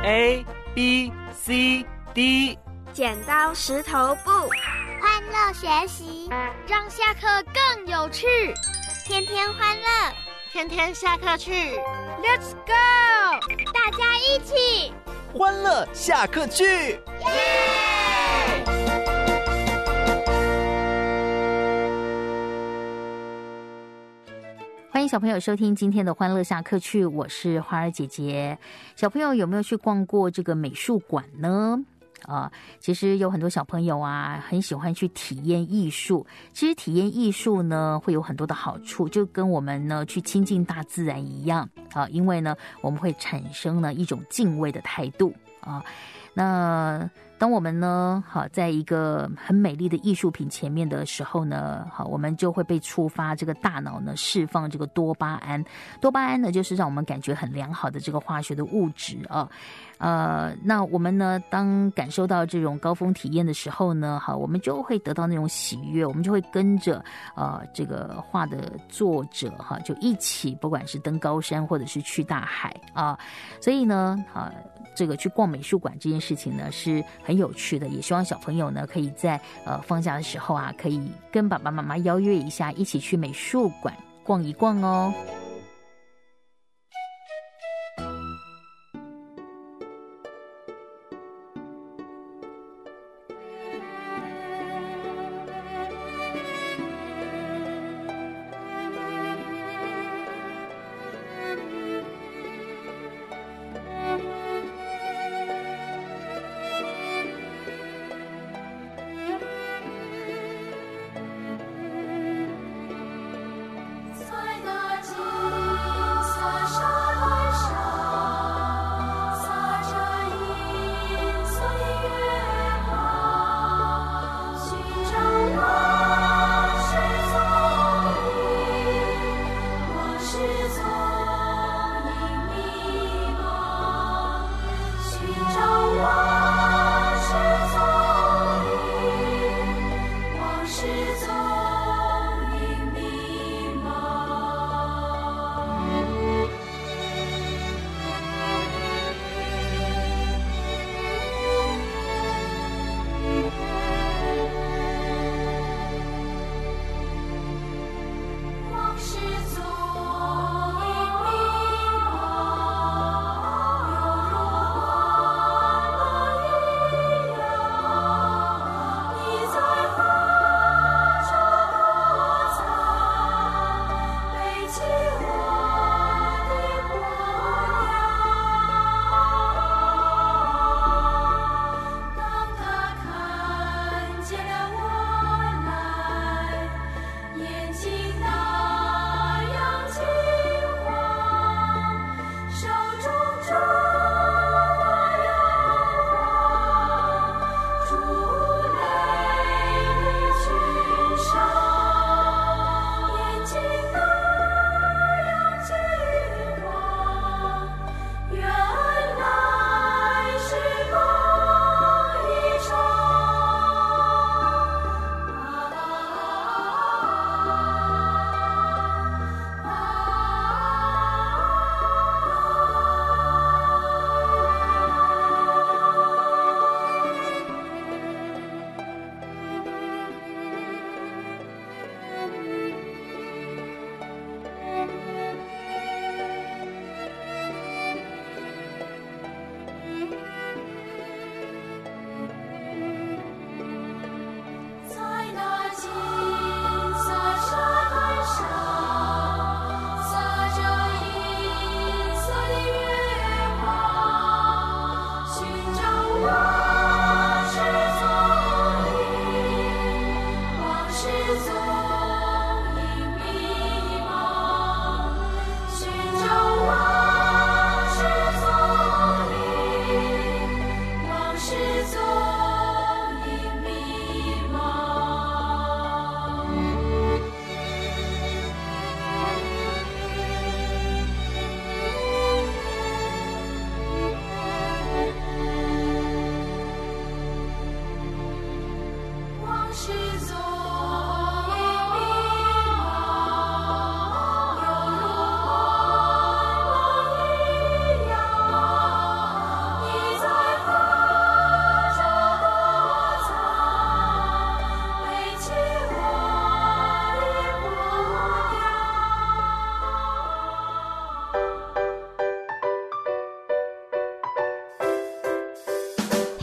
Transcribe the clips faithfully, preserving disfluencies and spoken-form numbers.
A B C D。 剪刀石头布， 欢乐学习， 让下课更有趣。 天天欢乐， 天天下课去 ，Let's go！ 大家一起欢乐下课去， 耶！ 欢迎小朋友收听今天的欢乐下课去，我是花儿姐姐。小朋友有没有去逛过这个美术馆呢？啊，其实有很多小朋友啊，很喜欢去体验艺术。其实体验艺术呢，会有很多的好处，就跟我们呢去亲近大自然一样啊，因为呢，我们会产生呢一种敬畏的态度啊。那当我们呢，好，在一个很美丽的艺术品前面的时候呢，好，我们就会被触发这个大脑呢释放这个多巴胺。多巴胺呢，就是让我们感觉很良好的这个化学的物质啊。呃，那我们呢，当感受到这种高峰体验的时候呢，好，我们就会得到那种喜悦，我们就会跟着呃这个画的作者哈，就一起，不管是登高山或者是去大海啊。所以呢，啊，这个去逛美术馆这件事情呢是很有趣的，也希望小朋友呢可以在呃放假的时候啊，可以跟爸爸妈妈邀约一下，一起去美术馆逛一逛哦。 在那。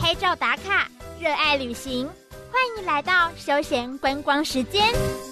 拍照打卡，热爱旅行，欢迎来到休闲观光时间。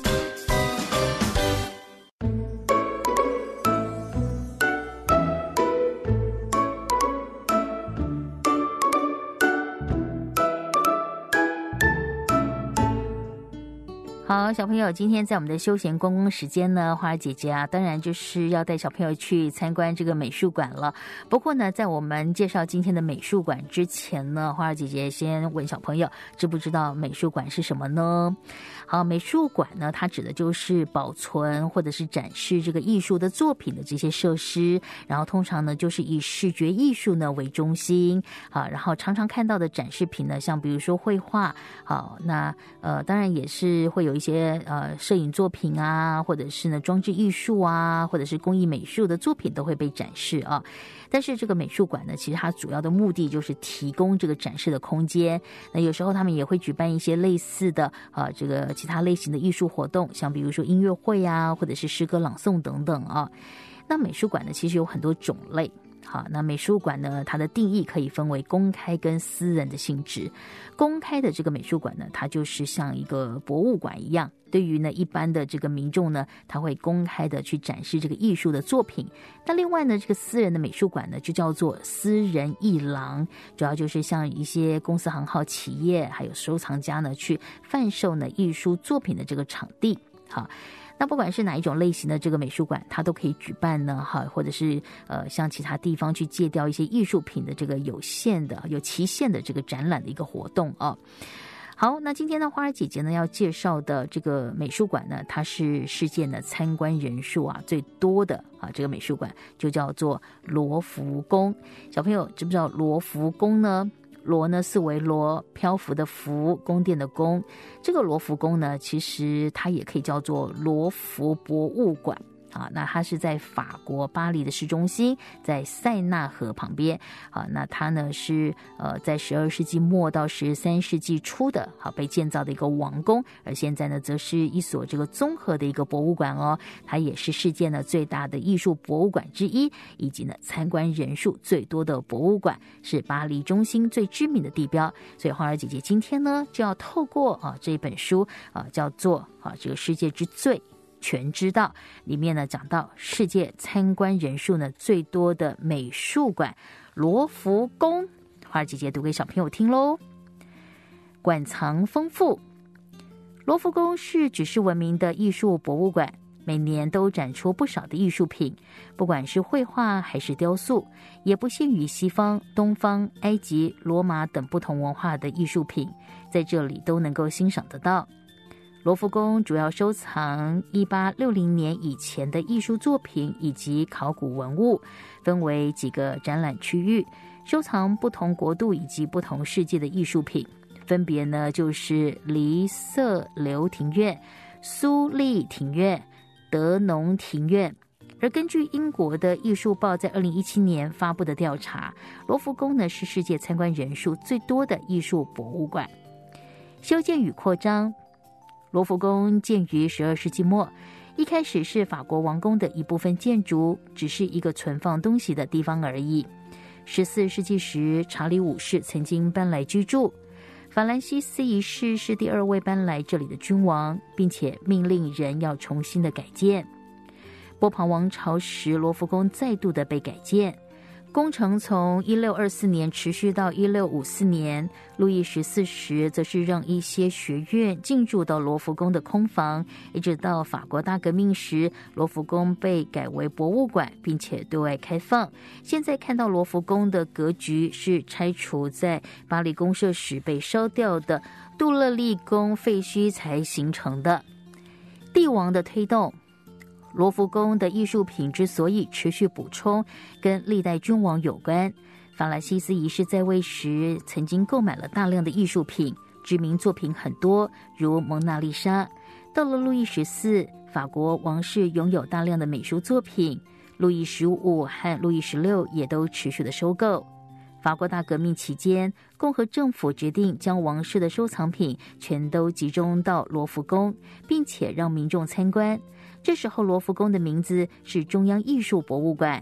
好，小朋友，今天在我们的休闲观光时间呢，花儿姐姐啊，当然就是要带小朋友去参观这个美术馆了。不过呢，在我们介绍今天的美术馆之前呢，花儿姐姐先问小朋友，知不知道美术馆是什么呢？好，美术馆呢，它指的就是保存或者是展示这个艺术的作品的这些设施，然后通常呢，就是以视觉艺术呢为中心啊，然后常常看到的展示品呢，像比如说绘画，好，那呃，当然也是会有一些呃摄影作品啊，或者是呢装置艺术啊，或者是工艺美术的作品都会被展示啊。但是这个美术馆呢，其实它主要的目的就是提供这个展示的空间。那有时候他们也会举办一些类似的啊这个其他类型的艺术活动，像比如说音乐会啊，或者是诗歌朗诵等等啊。那美术馆呢，其实有很多种类。好，那美术馆呢，它的定义可以分为公开跟私人的性质。公开的这个美术馆呢，它就是像一个博物馆一样，对于呢一般的这个民众呢，他会公开的去展示这个艺术的作品。那另外呢，这个私人的美术馆呢，就叫做私人艺廊，主要就是像一些公司行号企业还有收藏家呢，去贩售呢艺术作品的这个场地。好，那不管是哪一种类型的这个美术馆，它都可以举办呢，哈，或者是呃，向其他地方去借调一些艺术品的这个有限的、有期限的这个展览的一个活动啊。好，那今天呢，花儿姐姐呢要介绍的这个美术馆呢，它是世界呢参观人数啊最多的啊，这个美术馆就叫做罗浮宫。小朋友知不知道罗浮宫呢？罗呢是为罗，漂浮的浮，宫殿的宫。这个罗浮宫呢，其实它也可以叫做罗浮博物馆啊。那它是在法国巴黎的市中心，在塞纳河旁边啊。那它呢是呃在十二世纪末到十三世纪初的好被建造的一个王宫，而现在呢则是一所这个综合的一个博物馆哦。它也是世界呢最大的艺术博物馆之一，以及呢参观人数最多的博物馆，是巴黎中心最知名的地标。所以花儿姐姐今天呢就要透过啊这本书啊叫做啊这个世界之最全知道，里面呢讲到世界参观人数呢最多的美术馆罗浮宫，花儿姐姐读给小朋友听喽。馆藏丰富，罗浮宫是举世闻名的艺术博物馆，每年都展出不少的艺术品，不管是绘画还是雕塑，也不限于西方、东方、埃及、罗马等不同文化的艺术品，在这里都能够欣赏得到。罗浮宫主要收藏一八六零年以前的艺术作品以及考古文物，分为几个展览区域，收藏不同国度以及不同世界的艺术品，分别呢就是黎瑟留庭院、苏利庭院、德农庭院。而根据英国的艺术报在二零一七年发布的调查，罗浮宫呢是世界参观人数最多的艺术博物馆。修建与扩张，罗浮宫建于十二世纪末，一开始是法国王宫的一部分建筑，只是一个存放东西的地方而已。十四世纪时，查理五世曾经搬来居住。法兰西斯一世是第二位搬来这里的君王，并且命令人要重新的改建。波旁王朝时，罗浮宫再度的被改建。工程从一六二四年持续到一六五四年，路易十四时则是让一些学院进驻到罗浮宫的空房，一直到法国大革命时，罗浮宫被改为博物馆，并且对外开放。现在看到罗浮宫的格局是拆除在巴黎公社时被烧掉的杜勒利宫废墟才形成的。帝王的推动，罗浮宫的艺术品之所以持续补充，跟历代君王有关。法兰西斯一世在位时曾经购买了大量的艺术品，知名作品很多，如蒙娜丽莎。到了路易十四，法国王室拥有大量的美术作品，路易十五和路易十六也都持续的收购。法国大革命期间，共和政府决定将王室的收藏品全都集中到罗浮宫，并且让民众参观。这时候罗浮宫的名字是中央艺术博物馆，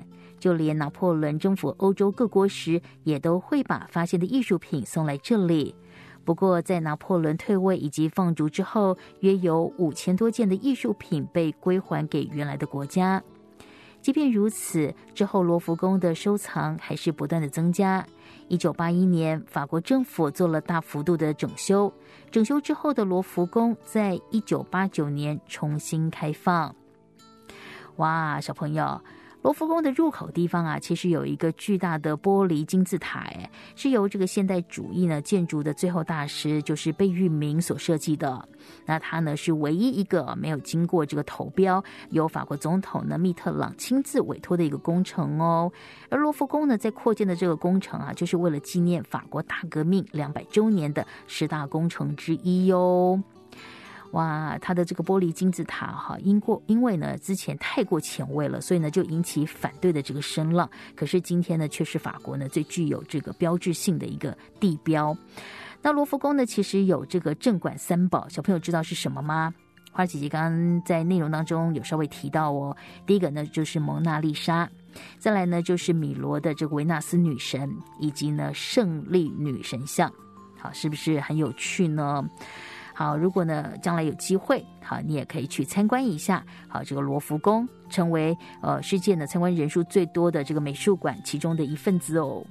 就连拿破仑征服欧洲各国时，也都会把发现的艺术品送来这里。不过在拿破仑退位以及放逐之后，约有五千多件的艺术品被归还给原来的国家。即便如此，之后罗浮宫的收藏还是不断的增加。一九八一年，法国政府做了大幅度的整修，整修之后的罗浮宫在一九八九年重新开放。哇，小朋友，罗浮宫的入口地方啊，其实有一个巨大的玻璃金字塔，哎，是由这个现代主义呢建筑的最后大师就是贝聿铭所设计的。那他呢是唯一一个没有经过这个投标，由法国总统呢密特朗亲自委托的一个工程哦。而罗浮宫呢在扩建的这个工程啊，就是为了纪念法国大革命两百周年的十大工程之一哟。哇，它的这个玻璃金字塔哈，因过因为呢之前太过前卫了，所以呢就引起反对的这个声浪。可是今天呢，却是法国呢最具有这个标志性的一个地标。那罗浮宫呢，其实有这个镇馆三宝，小朋友知道是什么吗？花姐姐刚刚在内容当中有稍微提到哦。第一个呢就是蒙娜丽莎，再来呢就是米罗的这个维纳斯女神，以及呢胜利女神像。好，是不是很有趣呢？好，如果呢将来有机会，好，你也可以去参观一下。好，这个罗浮宫成为呃世界呢参观人数最多的这个美术馆其中的一份子哦。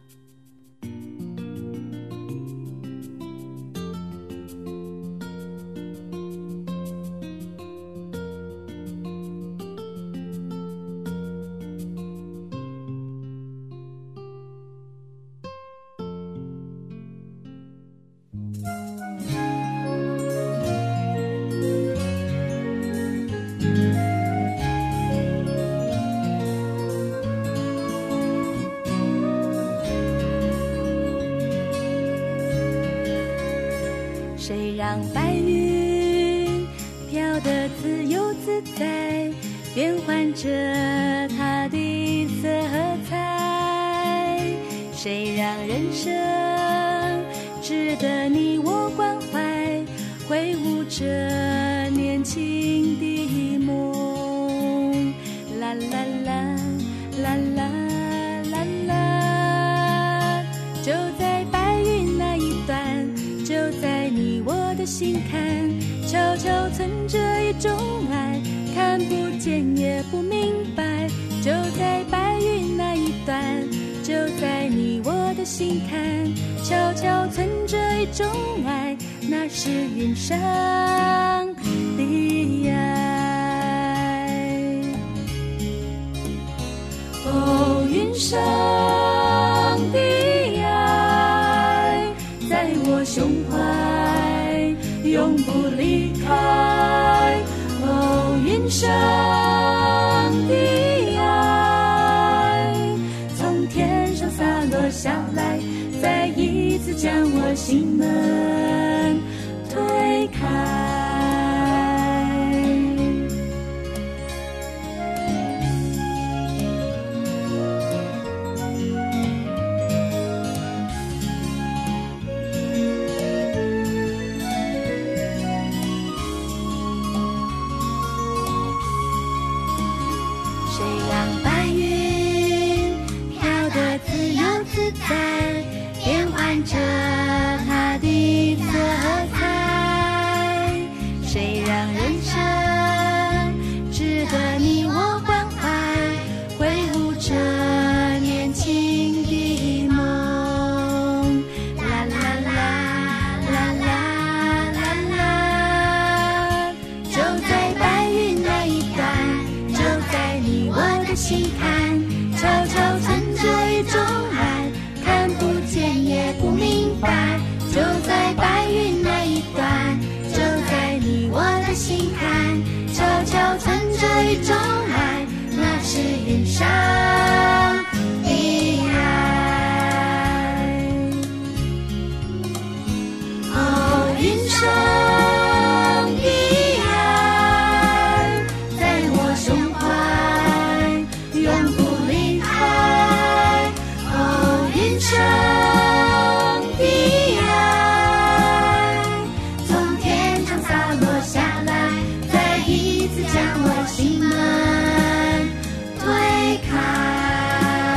谁让白云飘得自由自在，变换着它的色彩？谁让人生值得你我关怀，挥舞着年轻的梦？啦啦啦啦啦啦啦，就在白云那一端，就在你我的心坎，悄悄存着一种爱，看不见也不明白。就在白云那一端，就在你我的心坎，悄悄存着一种爱，那是云上的爱。哦，云上的爱，在我胸怀永不离开。哦，云上的爱，从天上洒落下来，再一次将我心门推开。变换着它的色彩，谁让人生值得你我关怀，挥舞着年轻的梦？啦啦啦啦啦啦啦，就在白云那一端，就在你我的心坎，悄悄存着一种爱，看不见也不明白。就在白云那一端，就在你我的心坎，悄悄存着一种爱，那是云上的爱。哦，云上的爱，在我胸怀永不离开。哦，云上的爱，从天上洒落下来，再一次将我心门推开。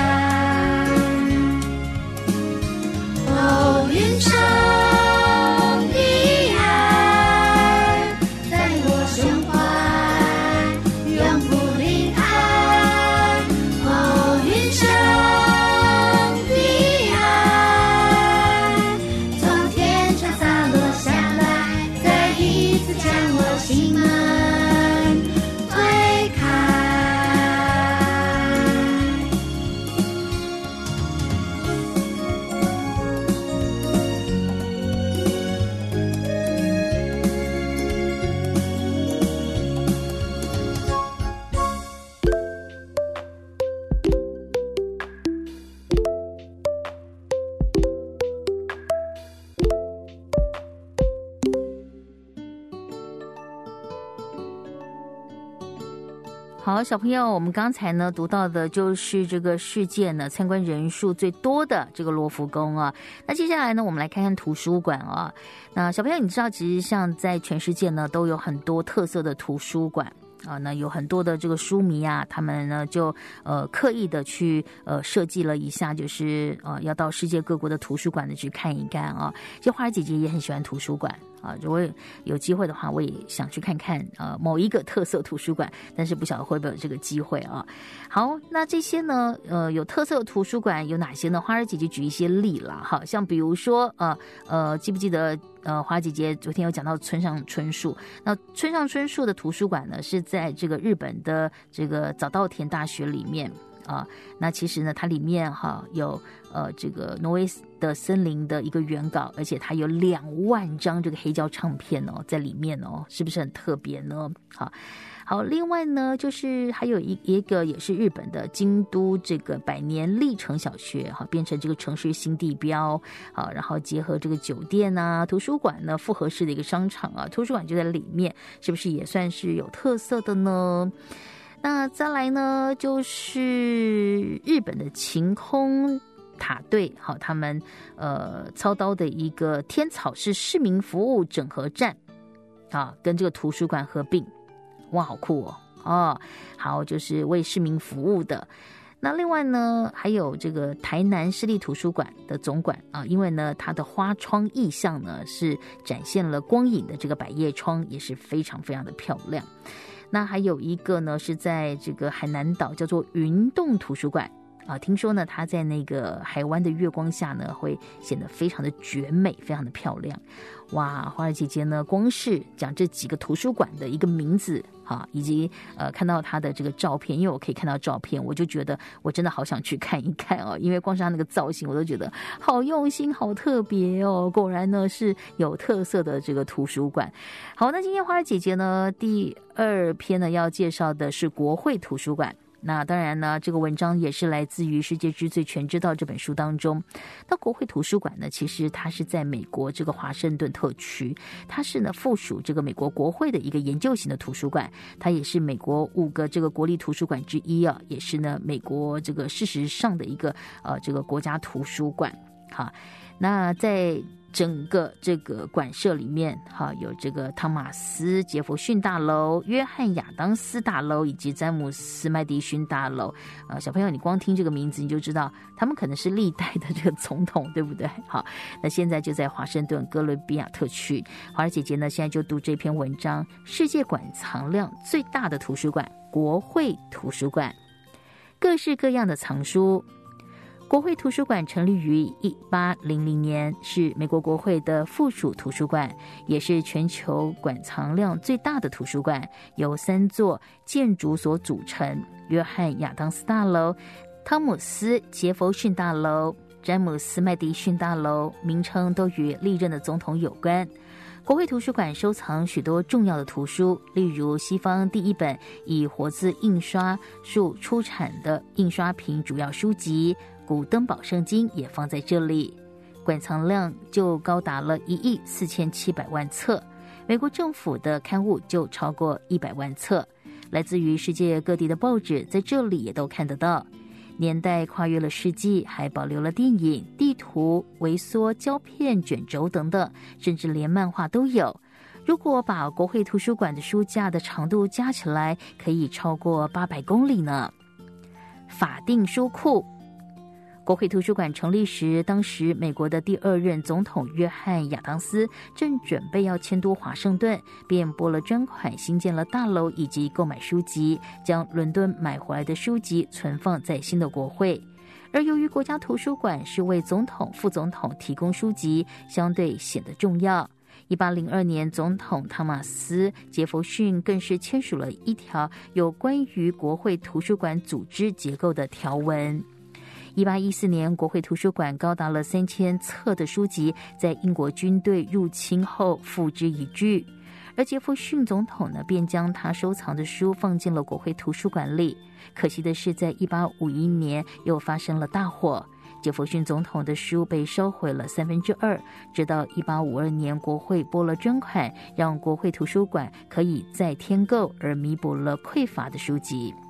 好，小朋友，我们刚才呢读到的就是这个世界呢参观人数最多的这个罗浮宫啊。那接下来呢，我们来看看图书馆啊。那小朋友，你知道，其实像在全世界呢，都有很多特色的图书馆。啊，那有很多的这个书迷啊，他们呢就呃刻意的去呃设计了一下，就是呃要到世界各国的图书馆的去看一看啊。其实花儿姐姐也很喜欢图书馆啊，如果有机会的话，我也想去看看呃某一个特色图书馆，但是不晓得会不会有这个机会啊。好，那这些呢呃有特色的图书馆有哪些呢？花儿姐姐举一些例啦，好像比如说呃呃记不记得？呃，花姐姐昨天有讲到村上春树，那村上春树的图书馆呢是在这个日本的这个早稻田大学里面啊。那其实呢，它里面哈有呃这个挪威的森林的一个原稿，而且它有两万张这个黑胶唱片哦在里面哦，是不是很特别呢？好。好，另外呢，就是还有一一个也是日本的京都这个百年历城小学，哈，变成这个城市新地标，好，然后结合这个酒店啊、图书馆呢，复合式的一个商场啊，图书馆就在里面，是不是也算是有特色的呢？那再来呢，就是日本的晴空塔队，好，他们呃操刀的一个天草市市民服务整合站，啊，跟这个图书馆合并。哇，好酷哦！哦，好，就是为市民服务的。那另外呢，还有这个台南市立图书馆的总馆啊，因为呢，它的花窗意象呢是展现了光影的这个百叶窗，也是非常非常的漂亮。那还有一个呢，是在这个海南岛叫做云洞图书馆。啊，听说呢，它在那个海湾的月光下呢，会显得非常的绝美，非常的漂亮。哇，花儿姐姐呢，光是讲这几个图书馆的一个名字，哈，以及呃看到它的这个照片，因为我可以看到照片，我就觉得我真的好想去看一看哦，因为光是它那个造型，我都觉得好用心、好特别哦。果然呢是有特色的这个图书馆。好，那今天花儿姐姐呢，第二篇呢要介绍的是国会图书馆。那当然呢，这个文章也是来自于《世界之最全知道》这本书当中。那国会图书馆呢，其实它是在美国这个华盛顿特区，它是呢附属这个美国国会的一个研究型的图书馆，它也是美国五个这个国立图书馆之一啊，也是呢美国这个事实上的一个呃这个国家图书馆。好，那在整个这个馆舍里面，哈，有这个汤马斯·杰弗逊大楼、约翰·亚当斯大楼以及詹姆斯·麦迪逊大楼。呃，小朋友，你光听这个名字你就知道，他们可能是历代的这个总统，对不对？好，那现在就在华盛顿哥伦比亚特区。花儿姐姐呢，现在就读这篇文章：世界馆藏量最大的图书馆——国会图书馆，各式各样的藏书。国会图书馆成立于一八零零年，是美国国会的附属图书馆，也是全球馆藏量最大的图书馆，由三座建筑所组成：约翰亚当斯大楼、汤姆斯杰弗逊大楼、詹姆斯麦迪逊大楼，名称都与历任的总统有关。国会图书馆收藏许多重要的图书，例如西方第一本以活字印刷术出产的印刷品主要书籍古登堡圣经也放在这里，馆藏量就高达了一亿四千七百万册，美国政府的刊物就超过一百万册，来自于世界各地的报纸在这里也都看得到，年代跨越了世纪，还保留了电影、地图、微缩胶片卷轴等等，甚至连漫画都有。如果把国会图书馆的书架的长度加起来，可以超过八百公里呢。法定书库，国会图书馆成立时，当时美国的第二任总统约翰亚当斯正准备要迁都华盛顿，便拨了专款新建了大楼以及购买书籍，将伦敦买回来的书籍存放在新的国会。而由于国家图书馆是为总统、副总统提供书籍，相对显得重要。一八零二年，总统汤马斯·杰弗逊更是签署了一条有关于国会图书馆组织结构的条文。一八一四年，国会图书馆高达了三千册的书籍，在英国军队入侵后付之一炬。而杰弗逊总统呢，便将他收藏的书放进了国会图书馆里。可惜的是，在一八五一年又发生了大火，杰弗逊总统的书被烧毁了三分之二。直到一八五二年，国会拨了专款，让国会图书馆可以再添购，而弥补了匮乏的书籍。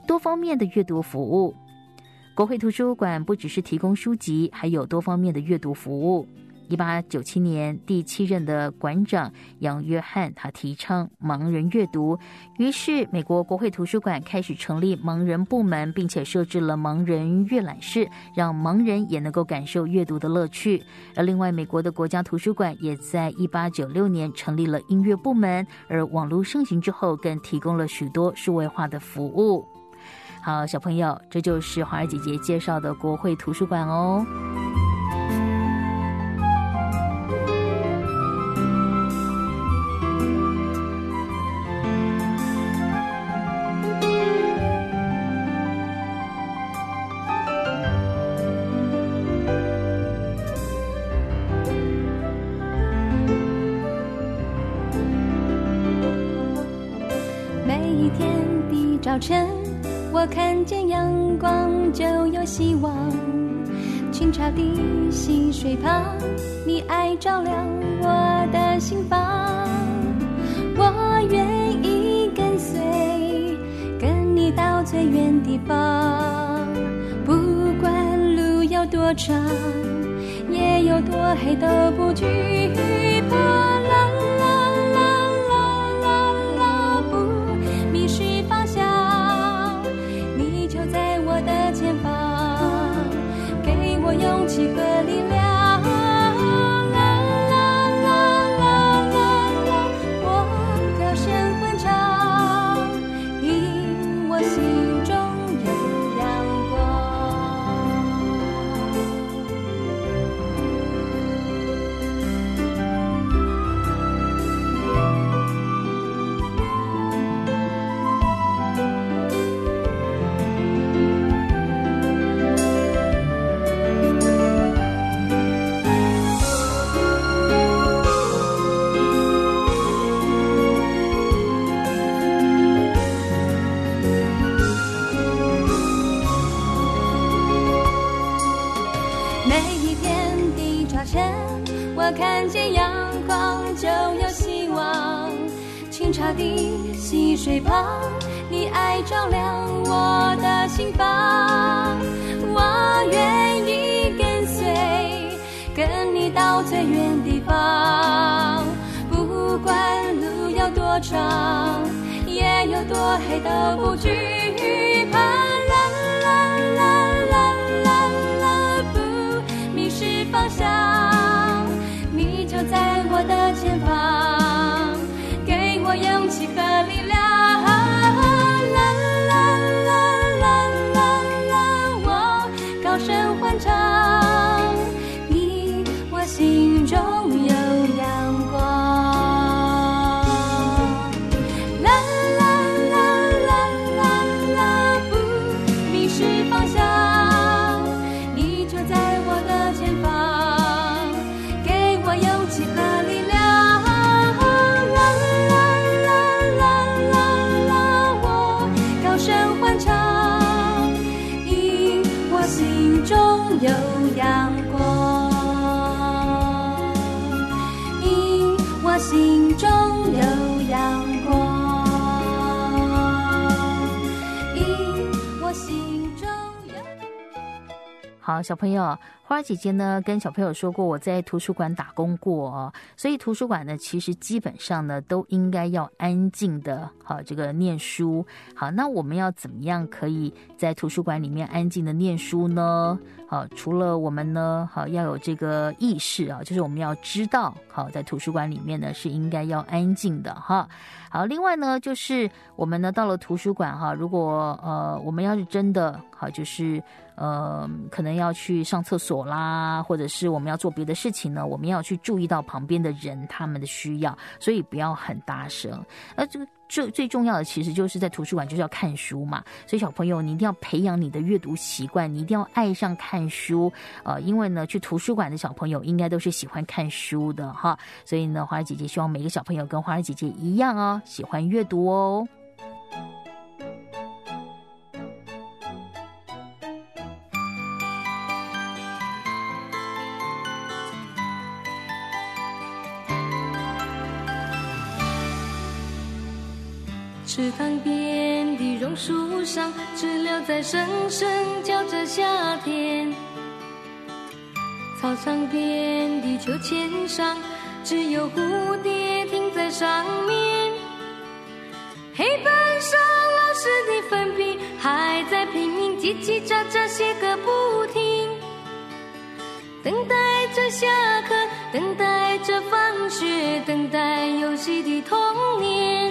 多方面的阅读服务。国会图书馆不只是提供书籍，还有多方面的阅读服务。一八九七年，第七任的馆长杨约翰他提倡盲人阅读，于是美国国会图书馆开始成立盲人部门，并且设置了盲人阅览室，让盲人也能够感受阅读的乐趣。而另外，美国的国家图书馆也在一八九六年成立了音乐部门，而网络盛行之后，更提供了许多数位化的服务。好，小朋友，这就是华儿姐姐介绍的国会图书馆哦。 早晨，我看见阳光就有希望。清澈的溪水旁，你爱照亮我的心房。我愿意跟随，跟你到最远地方。不管路有多长，夜有多黑，都不惧怕。啦啦啦啦啦啦，不迷失方向。在我的前方，给我勇气和力量。啦啦啦啦啦啦，我高声欢唱，因我心中有阳我看见阳光就有希望。清澈的溪水旁，你爱照亮我的心房。我愿意跟随，跟你到最远地方。不管路有多长，夜有多黑，都不惧怕。啦啦啦啦啦啦，不迷失方向，你就在我的前方，给我勇气和力量。啦啦啦啦啦啦，我高声欢唱，你我心中有阳光。啦啦啦啦啦啦，不迷失方向，你就在我的前方，给我勇气和力量。啦啦啦啦啦啦，我高声欢唱，因我心中有阳光，因我心中有阳光，因我心中有。 好，小朋友，花儿姐姐呢跟小朋友说过，我在图书馆打工过哦，所以图书馆呢其实基本上呢都应该要安静的，好这个念书。好，那我们要怎么样可以在图书馆里面安静的念书呢？好，除了我们呢，好要有这个意识啊，就是我们要知道，好在图书馆里面呢是应该要安静的哈。好，另外呢就是我们呢到了图书馆哈，如果呃我们要是真的好就是呃可能要去上厕所啦，或者是我们要做别的事情呢，我们要去注意到旁边的人他们的需要，所以不要很大声。而这个最最重要的其实就是在图书馆就是要看书嘛，所以小朋友你一定要培养你的阅读习惯，你一定要爱上看书，呃，因为呢去图书馆的小朋友应该都是喜欢看书的哈，所以呢花儿姐姐希望每个小朋友跟花儿姐姐一样哦，喜欢阅读哦。 池塘边的榕树上，知了在声声叫着夏天。操场边的秋千上，只有蝴蝶停在上面。黑板上老师的粉笔还在拼命叽叽喳喳写个不停，等待着下课，等待着放学，等待游戏的童年。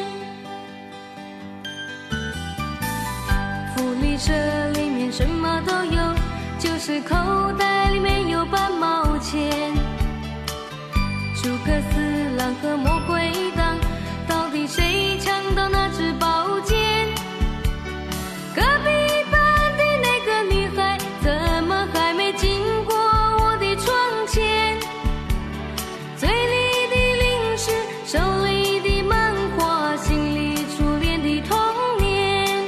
福利社里面什么都有，就是口袋里面有半毛钱。诸葛四郎和魔鬼党，到底谁抢到那支宝剑？隔壁班的那个女孩怎么还没经过我的窗前？嘴里的零食，手里的漫画，心里初恋的童年。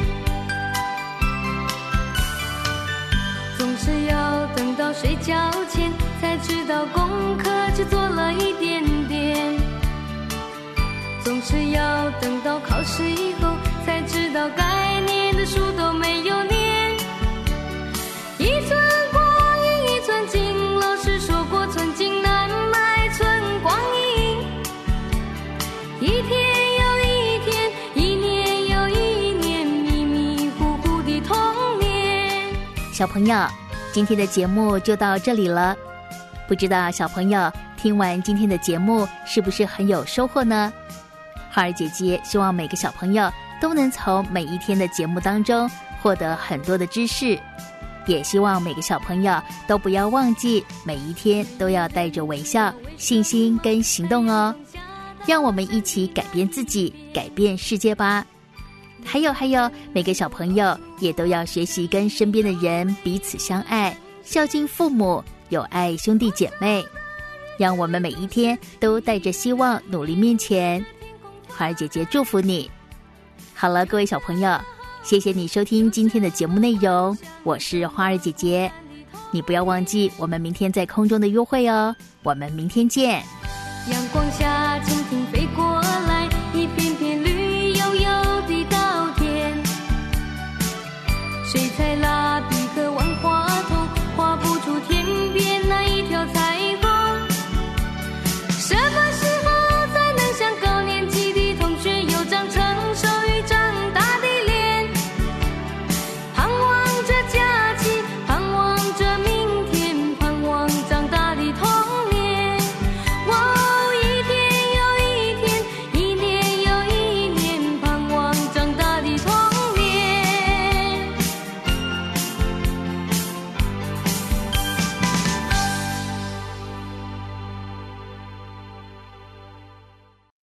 总是要等到睡觉前才知道功课只做了一点点，总是要等到考试以后才知道该念的书都没有念。一寸光阴一寸金，老师说过寸金难买寸光阴。一天又一天，一年又一年，迷迷糊糊的童年。 小朋友，今天的节目就到这里了。不知道小朋友听完今天的节目是不是很有收获呢？花儿姐姐希望每个小朋友都能从每一天的节目当中获得很多的知识，也希望每个小朋友都不要忘记每一天都要带着微笑、信心跟行动哦。让我们一起改变自己，改变世界吧。还有还有，每个小朋友也都要学习跟身边的人彼此相爱，孝敬父母，有爱兄弟姐妹。让我们每一天都带着希望努力面前。花儿姐姐祝福你。好了，各位小朋友，谢谢你收听今天的节目内容，我是花儿姐姐。你不要忘记我们明天在空中的约会哦，我们明天见。 阳光